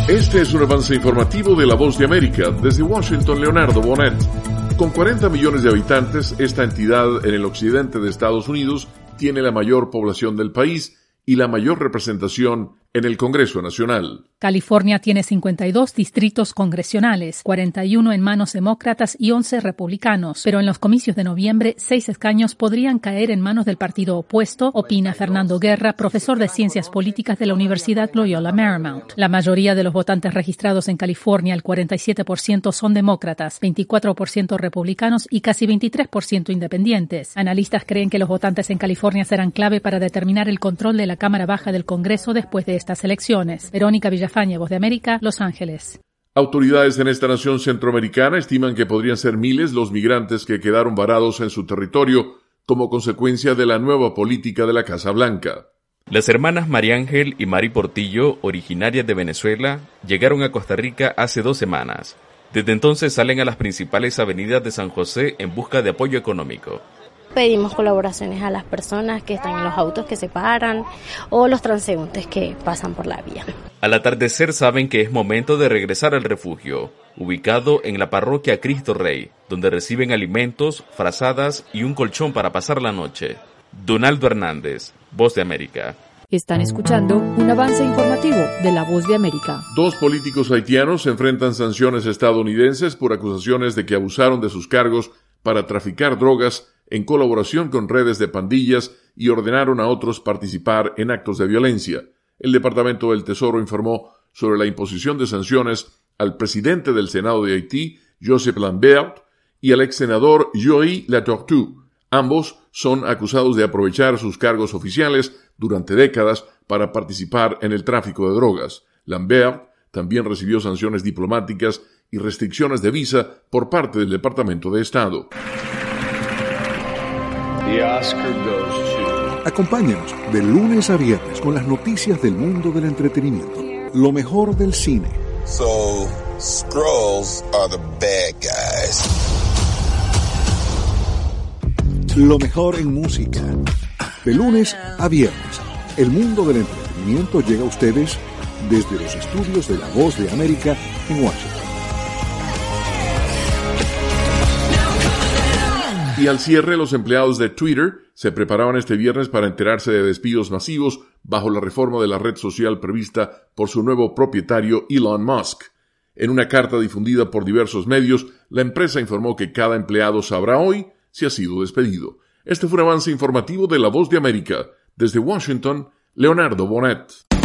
Este es un avance informativo de La Voz de América. Desde Washington, Leonardo Bonet. Con 40 millones de habitantes, esta entidad en el occidente de Estados Unidos tiene la mayor población del país y la mayor representación en el Congreso Nacional. California tiene 52 distritos congresionales, 41 en manos demócratas y 11 republicanos, pero en los comicios de noviembre, 6 escaños podrían caer en manos del partido opuesto, opina Fernando Guerra, profesor de Ciencias Políticas de la Universidad Loyola Marymount. La mayoría de los votantes registrados en California, el 47%, son demócratas, 24% republicanos y casi 23% independientes. Analistas creen que los votantes en California serán clave para determinar el control de la Cámara Baja del Congreso después de estas elecciones. Verónica Villafañe, Voz de América, Los Ángeles. Autoridades en esta nación centroamericana estiman que podrían ser miles los migrantes que quedaron varados en su territorio como consecuencia de la nueva política de la Casa Blanca. Las hermanas María Ángel y Mari Portillo, originarias de Venezuela, llegaron a Costa Rica hace 2 semanas. Desde entonces salen a las principales avenidas de San José en busca de apoyo económico. Pedimos colaboraciones a las personas que están en los autos que se paran o los transeúntes que pasan por la vía. Al atardecer saben que es momento de regresar al refugio, ubicado en la parroquia Cristo Rey, donde reciben alimentos, frazadas y un colchón para pasar la noche. Donaldo Hernández, Voz de América. Están escuchando un avance informativo de La Voz de América. 2 políticos haitianos enfrentan sanciones estadounidenses por acusaciones de que abusaron de sus cargos para traficar drogas en colaboración con redes de pandillas y ordenaron a otros participar en actos de violencia. El Departamento del Tesoro informó sobre la imposición de sanciones al presidente del Senado de Haití, Joseph Lambert, y al ex senador Joël Latortue. Ambos son acusados de aprovechar sus cargos oficiales durante décadas para participar en el tráfico de drogas. Lambert también recibió sanciones diplomáticas y restricciones de visa por parte del Departamento de Estado. Acompáñanos de lunes a viernes con las noticias del mundo del entretenimiento. Lo mejor del cine. So, Skrulls are the bad guys. Lo mejor en música. De lunes a viernes, el mundo del entretenimiento llega a ustedes desde los estudios de La Voz de América en Washington. Y al cierre, los empleados de Twitter se preparaban este viernes para enterarse de despidos masivos bajo la reforma de la red social prevista por su nuevo propietario Elon Musk. En una carta difundida por diversos medios, la empresa informó que cada empleado sabrá hoy si ha sido despedido. Este fue un avance informativo de La Voz de América. Desde Washington, Leonardo Bonet.